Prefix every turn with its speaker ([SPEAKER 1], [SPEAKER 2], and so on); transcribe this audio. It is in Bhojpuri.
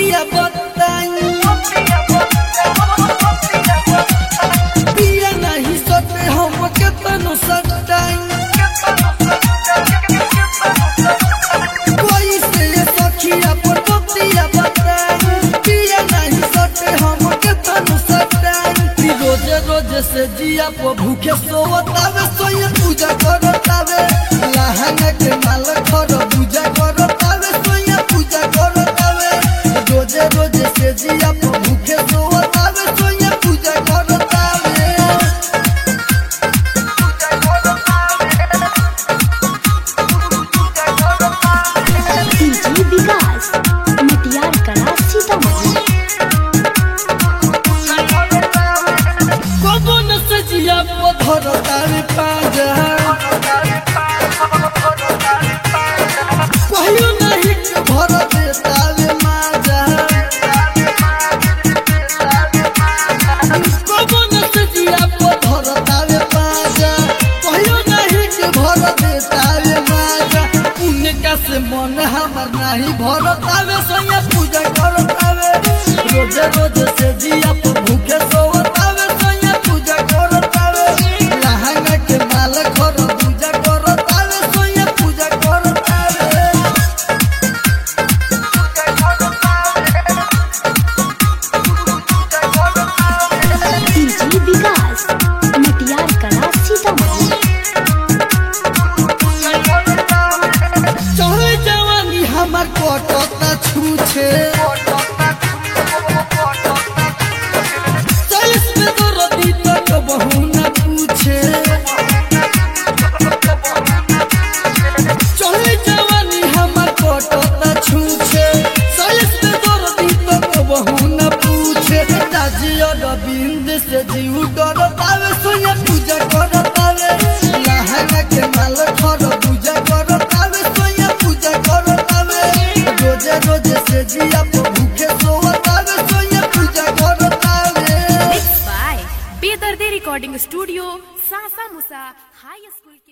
[SPEAKER 1] बतिया बताई पिया नहीं सटे हम केतनो सटाई कोई से सखिया पर बतिया बताई पिया नहीं सटे हम केतनो सटाई रोज रोज से जिया पर भूखे सोवतावे सोये पूजा करतावे लहंगा के माल खर पूजा करतावे सोये पूजा करतावे रोज रोज से जिया पर भूखे सोवतावे सोये पूजा करतावे
[SPEAKER 2] डीजे विकास मटियार कला सीतामढ़ी।
[SPEAKER 1] कबन से जिया पर धरतावे पाजा कहियो नहीं के भर देतावे माजा कबन से जिया पर धरतावे पाजा कहियो नहीं के भर देतावे माजा उनका से मन हमर नहीं भरतावे सोया पूजा करतावे रोज रोज से जिया पर भूखे सोवतावे सोया पूजा करतावे लहंगा के माल खर पूजा करतावे सोया पूजा करतावे
[SPEAKER 2] डीजे विकास मटियार कला सीतामढ़ी।
[SPEAKER 1] चढ़े जवानी हमर कटता छूछे चलिस में दर्दी तक बहु न पूछे चढ़े जवानी हमर कटता छूछे चलिस में दर्दी तक बहु न पूछे ताजिया रविंद से जीव करतावे सोया पूजा करतावे लहंगा के माल खर पूजा करतावे सोया पूजा करतावे रोज रोज से जिया पर भूखे सोवतावे सोया पूजा करतावे।
[SPEAKER 3] Mixed by बेदर्दे रिकॉर्डिंग स्टूडियो सासा मुसा हाई स्कूल।